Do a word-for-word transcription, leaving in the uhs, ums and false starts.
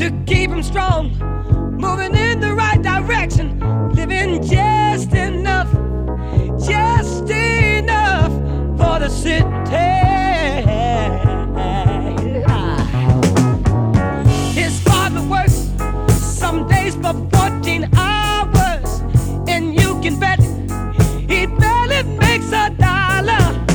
to keep him strong, moving in the right direction, living just enough, just enough for the city. His father works some days for